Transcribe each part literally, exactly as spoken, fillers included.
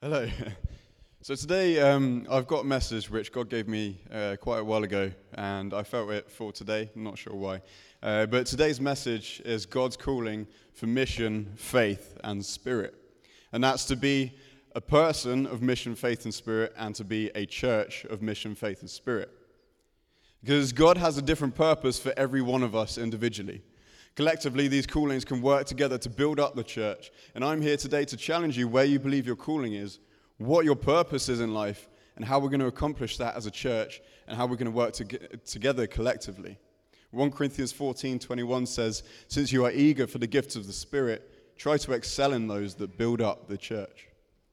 Hello. So today um, I've got a message which God gave me uh, quite a while ago, and I felt it for today. I'm not sure why. Uh, but today's message is God's calling for mission, faith, and spirit. And that's to be a person of mission, faith, and spirit, and to be a church of mission, faith, and spirit. Because God has a different purpose for every one of us individually. Collectively, these callings can work together to build up the church. And I'm here today to challenge you where you believe your calling is, what your purpose is in life, and how we're going to accomplish that as a church, and how we're going to work to together collectively. First Corinthians fourteen twenty-one says, "Since you are eager for the gifts of the Spirit, try to excel in those that build up the church."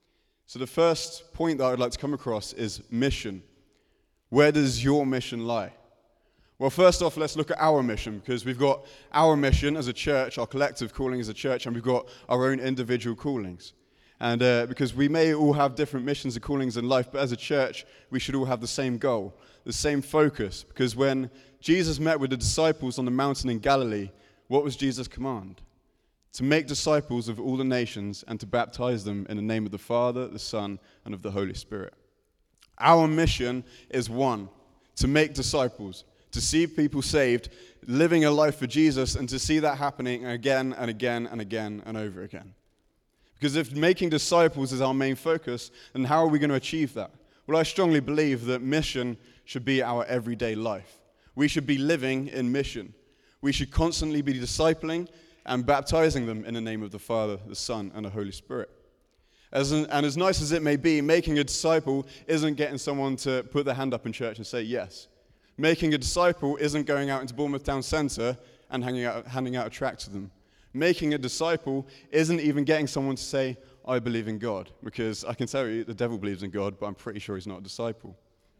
So the first point that I would like to come across is mission. Where does your mission lie? Well, first off, let's look at our mission, because we've got our mission as a church, our collective calling as a church, and we've got our own individual callings. And uh, because we may all have different missions and callings in life, but as a church, we should all have the same goal, the same focus. Because when Jesus met with the disciples on the mountain in Galilee, what was Jesus' command? To make disciples of all the nations and to baptize them in the name of the Father, the Son, and of the Holy Spirit. Our mission is one, to make disciples, to see people saved, living a life for Jesus, and to see that happening again and again and again and over again. Because if making disciples is our main focus, then how are we going to achieve that? Well, I strongly believe that mission should be our everyday life. We should be living in mission. We should constantly be discipling and baptizing them in the name of the Father, the Son, and the Holy Spirit. As an, and as nice as it may be, making a disciple isn't getting someone to put their hand up in church and say yes. Making a disciple isn't going out into Bournemouth Town Centre and handing out, handing out a tract to them. Making a disciple isn't even getting someone to say, "I believe in God," because I can tell you the devil believes in God, but I'm pretty sure he's not a disciple.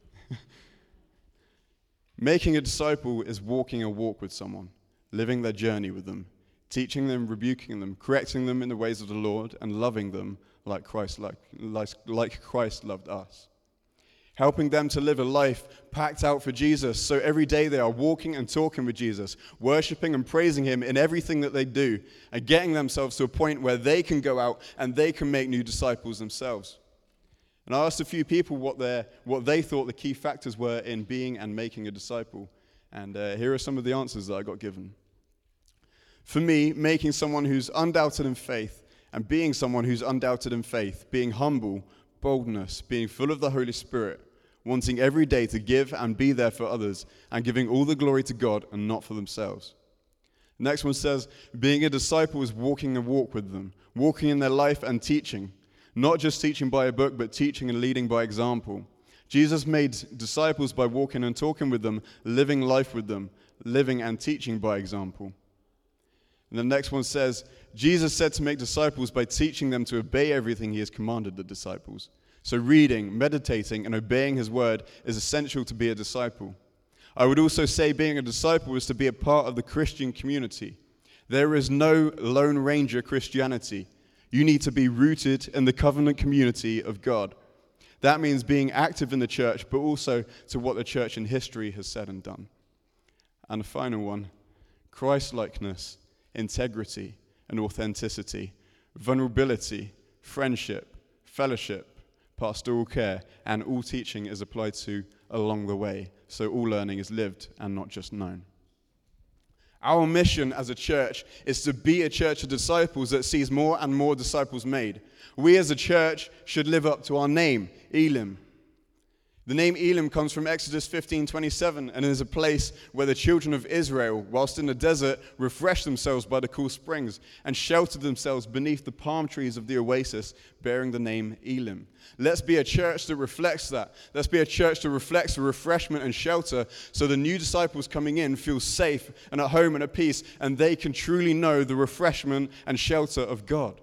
Making a disciple is walking a walk with someone, living their journey with them, teaching them, rebuking them, correcting them in the ways of the Lord, and loving them like Christ, like, like, like Christ loved us. Helping them to live a life packed out for Jesus, so every day they are walking and talking with Jesus, worshiping and praising Him in everything that they do, and getting themselves to a point where they can go out and they can make new disciples themselves. And I asked a few people what, their, what they thought the key factors were in being and making a disciple, and uh, here are some of the answers that I got given. For me, making someone who's undoubted in faith, and being someone who's undoubted in faith, being humble, boldness, being full of the Holy Spirit, wanting every day to give and be there for others, and giving all the glory to God and not for themselves. The next one says, being a disciple is walking a walk with them, walking in their life and teaching. Not just teaching by a book, but teaching and leading by example. Jesus made disciples by walking and talking with them, living life with them, living and teaching by example. And the next one says, Jesus said to make disciples by teaching them to obey everything He has commanded the disciples. So reading, meditating, and obeying His word is essential to be a disciple. I would also say being a disciple is to be a part of the Christian community. There is no Lone Ranger Christianity. You need to be rooted in the covenant community of God. That means being active in the church, but also to what the church in history has said and done. And the final one, Christ-likeness, integrity, and authenticity, vulnerability, friendship, fellowship, pastoral care, and all teaching is applied to along the way, so all learning is lived and not just known. Our mission as a church is to be a church of disciples that sees more and more disciples made. We as a church should live up to our name, Elim. The name Elim comes from Exodus fifteen twenty-seven and is a place where the children of Israel, whilst in the desert, refreshed themselves by the cool springs and sheltered themselves beneath the palm trees of the oasis, bearing the name Elim. Let's be a church that reflects that. Let's be a church that reflects the refreshment and shelter so the new disciples coming in feel safe and at home and at peace, and they can truly know the refreshment and shelter of God.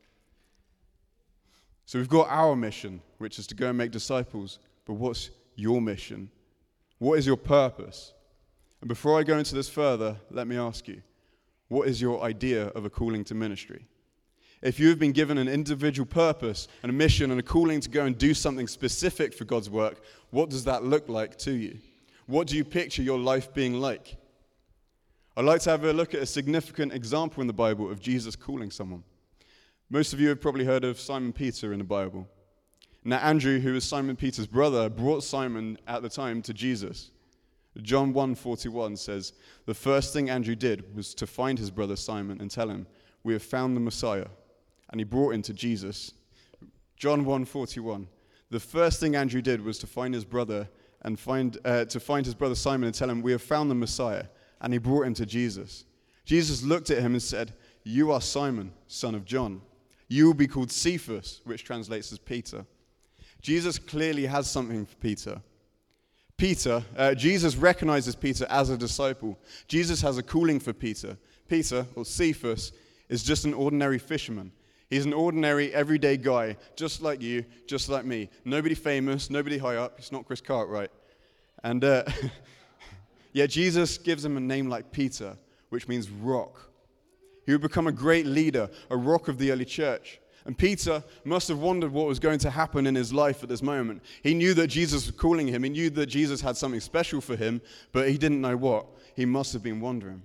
So we've got our mission, which is to go and make disciples. But what's your mission? What is your purpose? And before I go into this further, let me ask you, what is your idea of a calling to ministry? If you have been given an individual purpose and a mission and a calling to go and do something specific for God's work, what does that look like to you? What do you picture your life being like? I'd like to have a look at a significant example in the Bible of Jesus calling someone. Most of you have probably heard of Simon Peter in the Bible. Now Andrew, who was Simon Peter's brother, brought Simon at the time to Jesus. John one forty-one says, the first thing Andrew did was to find his brother Simon and tell him, we have found the Messiah. And he brought him to Jesus. John one forty-one, the first thing Andrew did was to find his brother and find uh, to find his brother Simon and tell him, we have found the Messiah. And he brought him to Jesus. Jesus looked at him and said, you are Simon, son of John. You will be called Cephas, which translates as Peter. Jesus clearly has something for Peter. Peter, uh, Jesus recognizes Peter as a disciple. Jesus has a calling for Peter. Peter, or Cephas, is just an ordinary fisherman. He's an ordinary, everyday guy, just like you, just like me. Nobody famous, nobody high up. He's not Chris Cartwright. And uh, yet Jesus gives him a name like Peter, which means rock. He would become a great leader, a rock of the early church. And Peter must have wondered what was going to happen in his life at this moment. He knew that Jesus was calling him. He knew that Jesus had something special for him, but he didn't know what. He must have been wondering.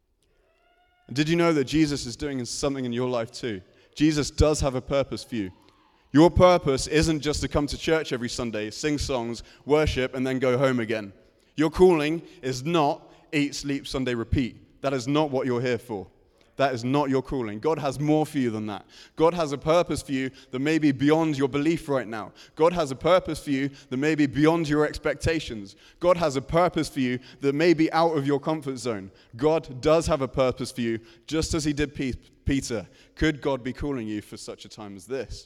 And did you know that Jesus is doing something in your life too? Jesus does have a purpose for you. Your purpose isn't just to come to church every Sunday, sing songs, worship, and then go home again. Your calling is not eat, sleep, Sunday, repeat. That is not what you're here for. That is not your calling. God has more for you than that. God has a purpose for you that may be beyond your belief right now. God has a purpose for you that may be beyond your expectations. God has a purpose for you that may be out of your comfort zone. God does have a purpose for you, just as he did Peter. Could God be calling you for such a time as this?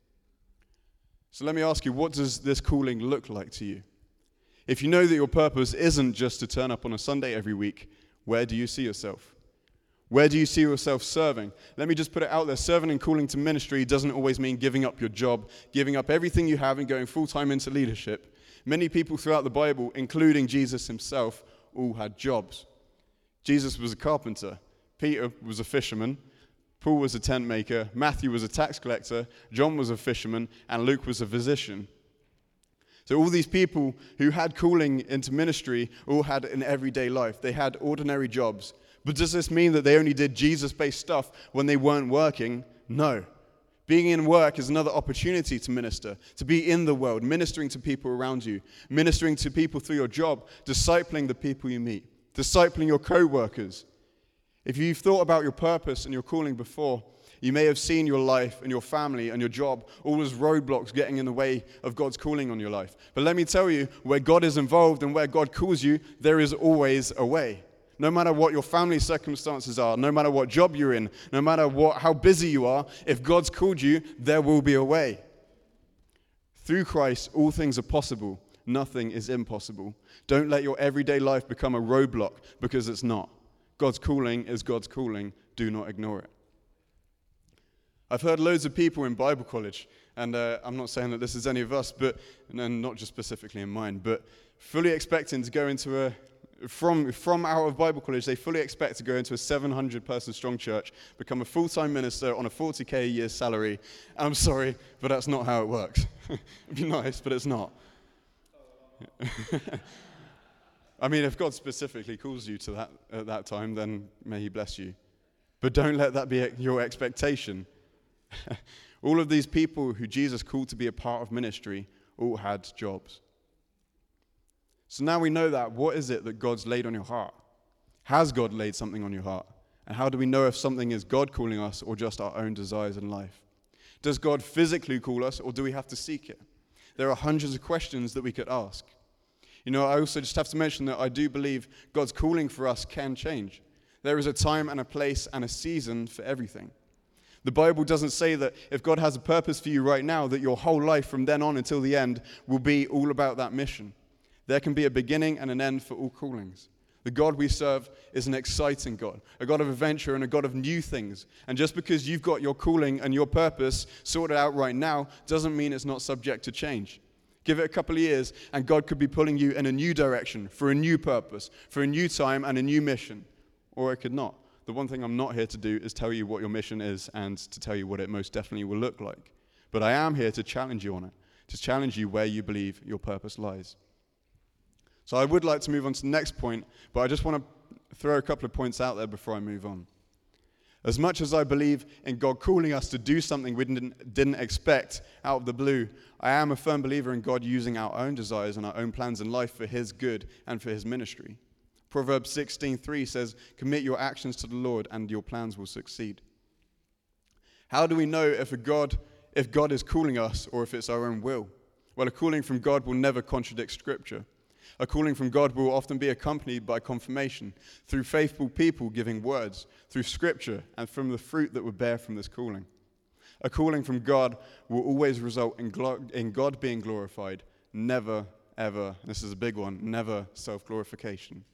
So let me ask you, what does this calling look like to you? If you know that your purpose isn't just to turn up on a Sunday every week, where do you see yourself? Where do you see yourself serving? Let me just put it out there. Serving and calling to ministry doesn't always mean giving up your job, giving up everything you have and going full-time into leadership. Many people throughout the Bible, including Jesus himself, all had jobs. Jesus was a carpenter. Peter was a fisherman. Paul was a tent maker. Matthew was a tax collector. John was a fisherman. And Luke was a physician. So all these people who had calling into ministry all had an everyday life. They had ordinary jobs. But does this mean that they only did Jesus-based stuff when they weren't working? No. Being in work is another opportunity to minister, to be in the world, ministering to people around you, ministering to people through your job, discipling the people you meet, discipling your co-workers. If you've thought about your purpose and your calling before, you may have seen your life and your family and your job all as roadblocks getting in the way of God's calling on your life. But let me tell you, where God is involved and where God calls you, there is always a way. No matter what your family circumstances are, no matter what job you're in, no matter what, how busy you are, if God's called you, there will be a way. Through Christ, all things are possible. Nothing is impossible. Don't let your everyday life become a roadblock, because it's not. God's calling is God's calling. Do not ignore it. I've heard loads of people in Bible college, and uh, I'm not saying that this is any of us, but and not just specifically in mine, but fully expecting to go into a From, from out of Bible college, they fully expect to go into a seven hundred person strong church, become a full-time minister on a forty K a year salary. I'm sorry, but that's not how it works. It'd be nice, but it's not. I mean, if God specifically calls you to that at that time, then may he bless you. But don't let that be your expectation. All of these people who Jesus called to be a part of ministry all had jobs. So now we know that. What is it that God's laid on your heart? Has God laid something on your heart? And how do we know if something is God calling us or just our own desires in life? Does God physically call us, or do we have to seek it? There are hundreds of questions that we could ask. You know, I also just have to mention that I do believe God's calling for us can change. There is a time and a place and a season for everything. The Bible doesn't say that if God has a purpose for you right now, that your whole life from then on until the end will be all about that mission. There can be a beginning and an end for all callings. The God we serve is an exciting God, a God of adventure and a God of new things. And just because you've got your calling and your purpose sorted out right now doesn't mean it's not subject to change. Give it a couple of years and God could be pulling you in a new direction, for a new purpose, for a new time and a new mission. Or it could not. The one thing I'm not here to do is tell you what your mission is and to tell you what it most definitely will look like. But I am here to challenge you on it, to challenge you where you believe your purpose lies. So I would like to move on to the next point, but I just want to throw a couple of points out there before I move on. As much as I believe in God calling us to do something we didn't, didn't expect out of the blue, I am a firm believer in God using our own desires and our own plans in life for his good and for his ministry. Proverbs sixteen three says, "Commit your actions to the Lord and your plans will succeed." How do we know if a God, if God is calling us or if it's our own will? Well, a calling from God will never contradict Scripture. A calling from God will often be accompanied by confirmation through faithful people giving words, through Scripture, and from the fruit that would bear from this calling. A calling from God will always result in, glo- in God being glorified, never, ever, this is a big one, never self-glorification.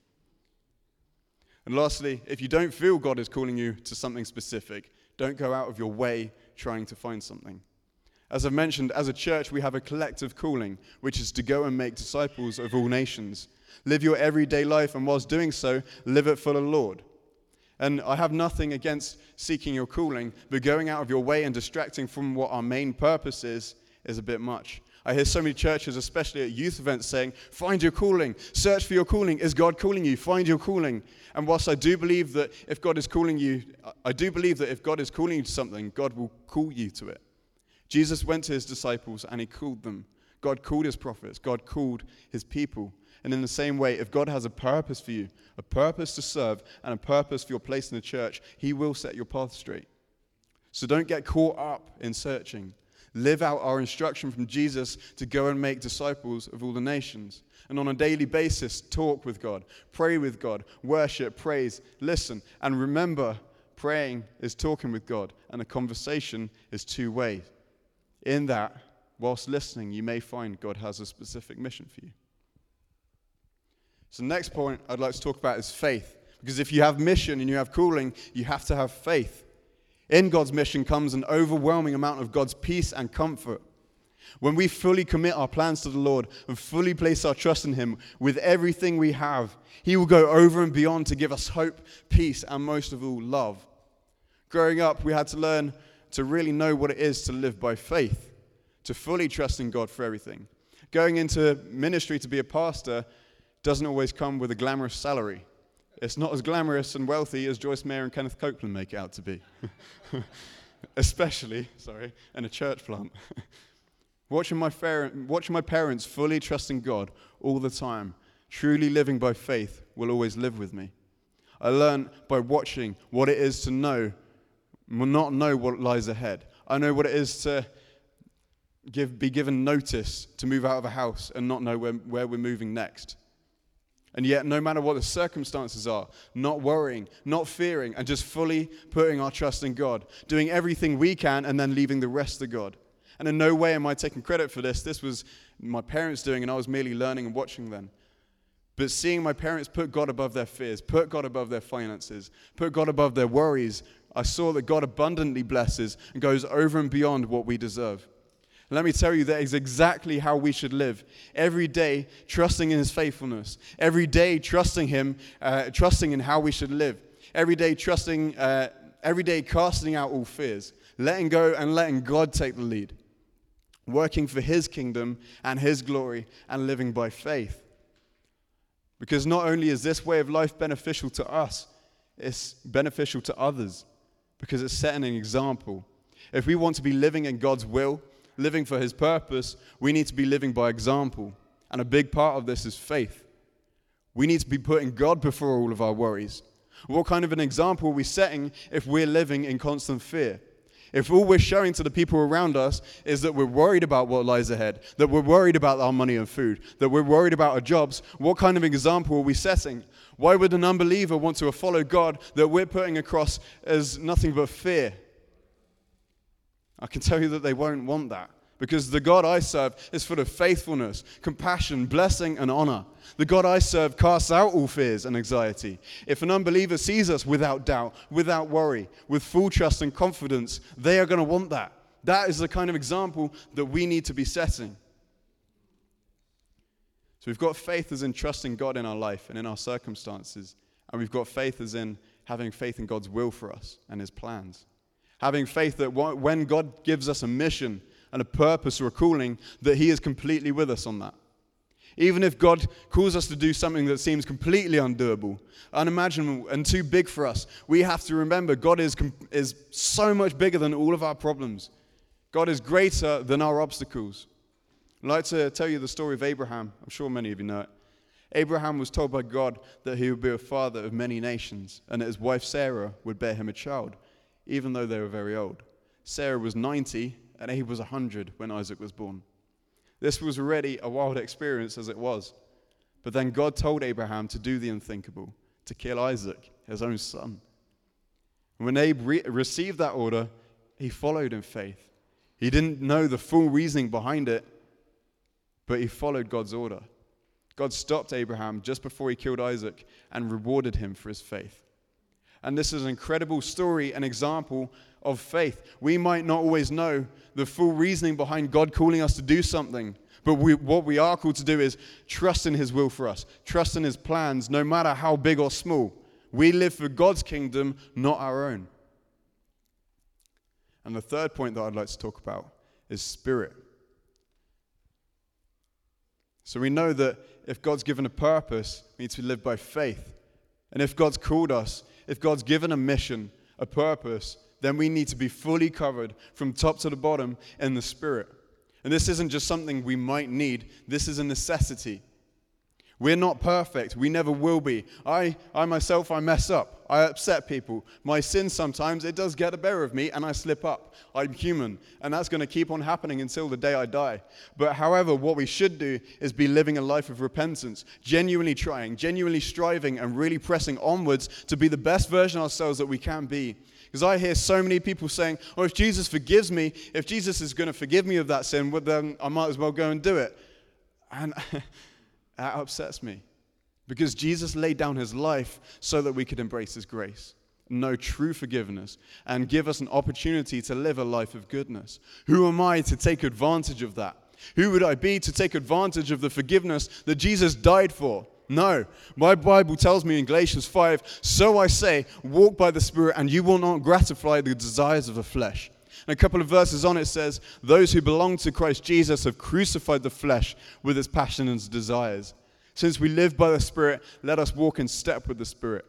And lastly, if you don't feel God is calling you to something specific, don't go out of your way trying to find something. As I've mentioned, as a church, we have a collective calling, which is to go and make disciples of all nations. Live your everyday life, and whilst doing so, live it for the Lord. And I have nothing against seeking your calling, but going out of your way and distracting from what our main purpose is, is a bit much. I hear so many churches, especially at youth events, saying, find your calling, search for your calling. Is God calling you? Find your calling. And whilst I do believe that if God is calling you, I do believe that if God is calling you to something, God will call you to it. Jesus went to his disciples and he called them. God called his prophets. God called his people. And in the same way, if God has a purpose for you, a purpose to serve, and a purpose for your place in the church, he will set your path straight. So don't get caught up in searching. Live out our instruction from Jesus to go and make disciples of all the nations. And on a daily basis, talk with God, pray with God, worship, praise, listen. And remember, praying is talking with God, and a conversation is two ways. In that, whilst listening, you may find God has a specific mission for you. So the next point I'd like to talk about is faith. Because if you have mission and you have calling, you have to have faith. In God's mission comes an overwhelming amount of God's peace and comfort. When we fully commit our plans to the Lord and fully place our trust in him with everything we have, he will go over and beyond to give us hope, peace, and most of all, love. Growing up, we had to learn to really know what it is to live by faith, to fully trust in God for everything. Going into ministry to be a pastor doesn't always come with a glamorous salary. It's not as glamorous and wealthy as Joyce Meyer and Kenneth Copeland make it out to be. Especially, sorry, in a church plant. watching, my fer- watching my parents fully trusting God all the time, truly living by faith, will always live with me. I learned by watching what it is to know will not know what lies ahead. I know what it is to give, be given notice to move out of a house and not know where, where we're moving next. And yet, no matter what the circumstances are, not worrying, not fearing, and just fully putting our trust in God, doing everything we can and then leaving the rest to God. And in no way am I taking credit for this. This was my parents doing, and I was merely learning and watching them. But seeing my parents put God above their fears, put God above their finances, put God above their worries, I saw that God abundantly blesses and goes over and beyond what we deserve. And let me tell you, that is exactly how we should live. Every day, trusting in his faithfulness. Every day, trusting him, uh, trusting in how we should live. Every day, trusting, uh, every day, casting out all fears. Letting go and letting God take the lead. Working for his kingdom and his glory and living by faith. Because not only is this way of life beneficial to us, it's beneficial to others. Because it's setting an example. If we want to be living in God's will, living for his purpose, we need to be living by example. And a big part of this is faith. We need to be putting God before all of our worries. What kind of an example are we setting if we're living in constant fear? If all we're showing to the people around us is that we're worried about what lies ahead, that we're worried about our money and food, that we're worried about our jobs, what kind of example are we setting? Why would an unbeliever want to follow God that we're putting across as nothing but fear? I can tell you that they won't want that. Because the God I serve is full of faithfulness, compassion, blessing, and honor. The God I serve casts out all fears and anxiety. If an unbeliever sees us without doubt, without worry, with full trust and confidence, they are going to want that. That is the kind of example that we need to be setting. So we've got faith as in trusting God in our life and in our circumstances. And we've got faith as in having faith in God's will for us and his plans. Having faith that when God gives us a mission and a purpose or a calling, that he is completely with us on that. Even if God calls us to do something that seems completely undoable, unimaginable, and too big for us, we have to remember God is, is so much bigger than all of our problems. God is greater than our obstacles. I'd like to tell you the story of Abraham. I'm sure many of you know it. Abraham was told by God that he would be a father of many nations, and that his wife Sarah would bear him a child, even though they were very old. Sarah was ninety, and Abe was one hundred when Isaac was born. This was already a wild experience as it was. But then God told Abraham to do the unthinkable, to kill Isaac, his own son. And when Abe re- received that order, he followed in faith. He didn't know the full reasoning behind it, but he followed God's order. God stopped Abraham just before he killed Isaac and rewarded him for his faith. And this is an incredible story, an example of faith. We might not always know the full reasoning behind God calling us to do something, but we, what we are called to do is trust in his will for us, trust in his plans, no matter how big or small. We live for God's kingdom, not our own. And the third point that I'd like to talk about is spirit. So we know that if God's given a purpose, we need to live by faith. And if God's called us, if God's given a mission, a purpose, then we need to be fully covered from top to the bottom in the Spirit. And this isn't just something we might need. This is a necessity. We're not perfect. We never will be. I, I myself, I mess up. I upset people. My sin sometimes, it does get the better of me and I slip up. I'm human. And that's going to keep on happening until the day I die. But however, what we should do is be living a life of repentance, genuinely trying, genuinely striving, and really pressing onwards to be the best version of ourselves that we can be. Because I hear so many people saying, oh, if Jesus forgives me, if Jesus is going to forgive me of that sin, well, then I might as well go and do it. And that upsets me. Because Jesus laid down his life so that we could embrace his grace, know true forgiveness, and give us an opportunity to live a life of goodness. Who am I to take advantage of that? Who would I be to take advantage of the forgiveness that Jesus died for? No. My Bible tells me in Galatians five, so I say, walk by the Spirit, and you will not gratify the desires of the flesh. And a couple of verses on it says, those who belong to Christ Jesus have crucified the flesh with its passions and desires. Since we live by the Spirit, let us walk in step with the Spirit.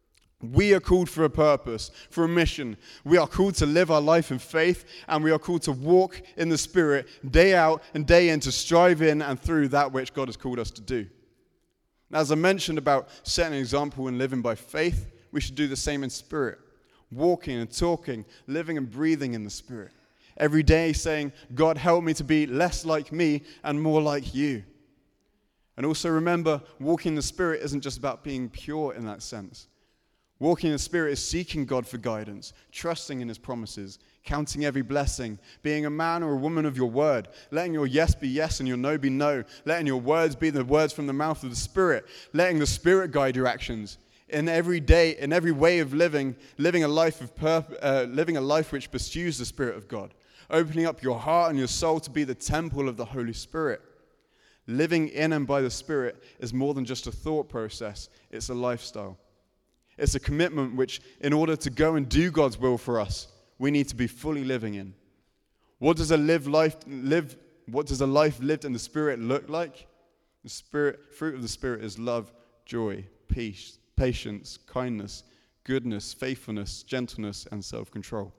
We are called for a purpose, for a mission. We are called to live our life in faith, and we are called to walk in the Spirit day out and day in to strive in and through that which God has called us to do. As I mentioned about setting an example and living by faith, we should do the same in spirit. Walking and talking, living and breathing in the Spirit. Every day saying, God, help me to be less like me and more like you. And also remember, walking in the Spirit isn't just about being pure in that sense. Walking in the Spirit is seeking God for guidance, trusting in his promises, counting every blessing, being a man or a woman of your word, letting your yes be yes and your no be no, letting your words be the words from the mouth of the Spirit, letting the Spirit guide your actions. In every day, in every way of living, living a life of purpose, uh, living a life which pursues the Spirit of God, opening up your heart and your soul to be the temple of the Holy Spirit. Living in and by the Spirit is more than just a thought process. It's a lifestyle. It's a commitment which, in order to go and do God's will for us, we need to be fully living in. What does a live life live? What does a life lived in the Spirit look like? The Spirit, fruit of the Spirit is love, joy, peace, patience, kindness, goodness, faithfulness, gentleness, and self-control.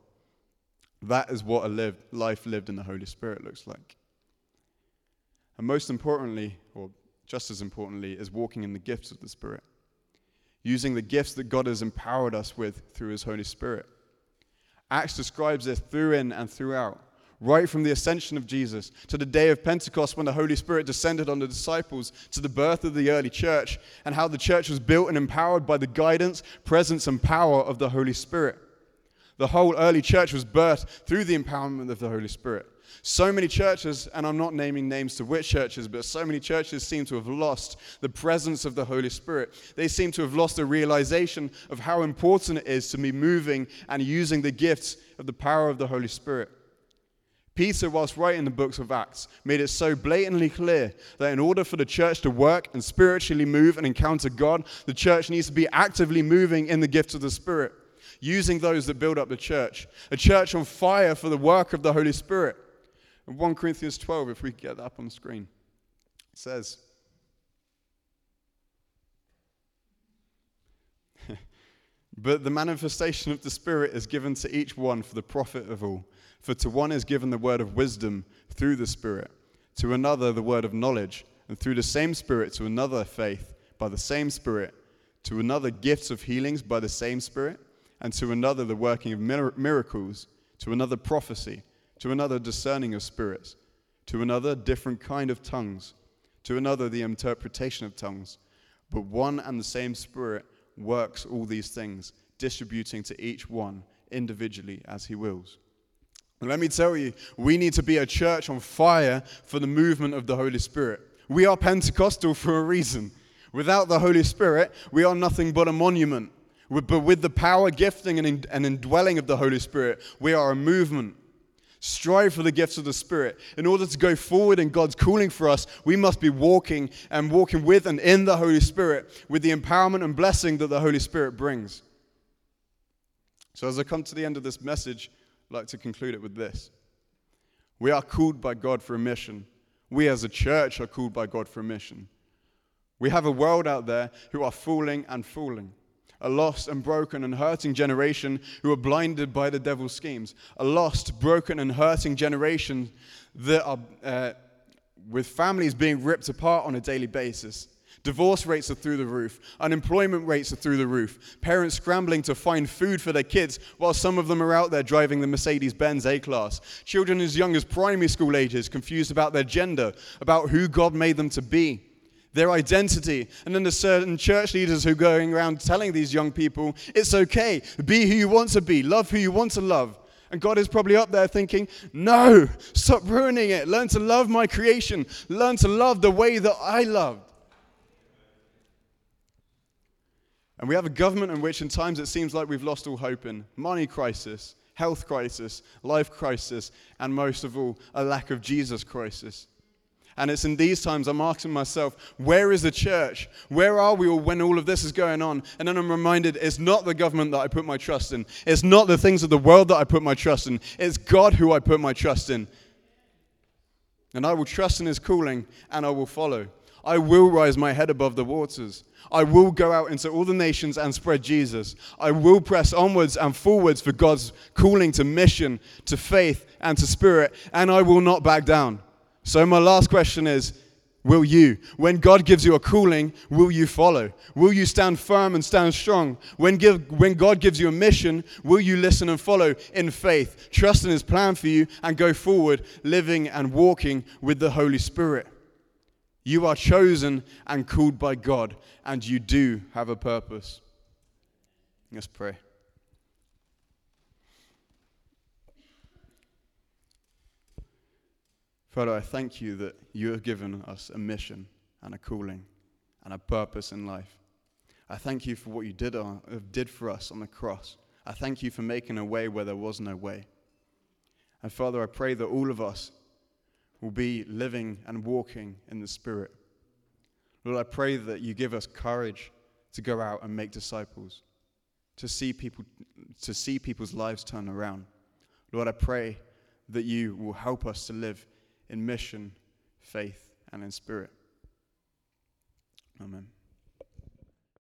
That is what a lived, life lived in the Holy Spirit looks like. And most importantly, or just as importantly, is walking in the gifts of the Spirit. Using the gifts that God has empowered us with through his Holy Spirit. Acts describes this through in and throughout. Right from the ascension of Jesus to the day of Pentecost when the Holy Spirit descended on the disciples, to the birth of the early church, and how the church was built and empowered by the guidance, presence, and power of the Holy Spirit. The whole early church was birthed through the empowerment of the Holy Spirit. So many churches, and I'm not naming names to which churches, but so many churches seem to have lost the presence of the Holy Spirit. They seem to have lost the realization of how important it is to be moving and using the gifts of the power of the Holy Spirit. Peter, whilst writing the books of Acts, made it so blatantly clear that in order for the church to work and spiritually move and encounter God, the church needs to be actively moving in the gifts of the Spirit, using those that build up the church. A church on fire for the work of the Holy Spirit. In First Corinthians twelve, if we could get that up on the screen, it says, But the manifestation of the Spirit is given to each one for the profit of all. For to one is given the word of wisdom through the Spirit, to another the word of knowledge, and through the same Spirit to another faith by the same Spirit, to another gifts of healings by the same Spirit, and to another the working of mir- miracles, to another prophecy, to another discerning of spirits, to another different kind of tongues, to another the interpretation of tongues. But one and the same Spirit works all these things, distributing to each one individually as he wills. And let me tell you, we need to be a church on fire for the movement of the Holy Spirit. We are Pentecostal for a reason. Without the Holy Spirit, we are nothing but a monument. But with the power, gifting, and indwelling of the Holy Spirit, we are a movement. Strive for the gifts of the Spirit. In order to go forward in God's calling for us, we must be walking and walking with and in the Holy Spirit, with the empowerment and blessing that the Holy Spirit brings. So as I come to the end of this message, I'd like to conclude it with this. We are called by God for a mission. We as a church are called by God for a mission. We have a world out there who are falling and falling. A lost and broken and hurting generation who are blinded by the devil's schemes. A lost, broken and hurting generation that are uh, with families being ripped apart on a daily basis. Divorce rates are through the roof. Unemployment rates are through the roof. Parents scrambling to find food for their kids while some of them are out there driving the Mercedes-Benz A-Class. Children as young as primary school ages confused about their gender, about who God made them to be, their identity. And then there's certain church leaders who are going around telling these young people, it's okay, be who you want to be, love who you want to love. And God is probably up there thinking, no, stop ruining it. Learn to love my creation. Learn to love the way that I loved. And we have a government in which in times it seems like we've lost all hope in. Money crisis, health crisis, life crisis, and most of all, a lack of Jesus crisis. And it's in these times I'm asking myself, where is the church? Where are we all when all of this is going on? And then I'm reminded it's not the government that I put my trust in. It's not the things of the world that I put my trust in. It's God who I put my trust in. And I will trust in his calling and I will follow. I will rise my head above the waters. I will go out into all the nations and spread Jesus. I will press onwards and forwards for God's calling to mission, to faith, and to spirit. And I will not back down. So my last question is, will you? When God gives you a calling, will you follow? Will you stand firm and stand strong? When, give, when God gives you a mission, will you listen and follow in faith, trust in his plan for you, and go forward, living and walking with the Holy Spirit? You are chosen and called by God, and you do have a purpose. Let's pray. Father, I thank you that you have given us a mission and a calling and a purpose in life. I thank you for what you did, uh, did for us on the cross. I thank you for making a way where there was no way. And Father, I pray that all of us will be living and walking in the Spirit. Lord, I pray that you give us courage to go out and make disciples, to see people, to see people's lives turn around. Lord, I pray that you will help us to live in mission, faith, and in spirit. Amen.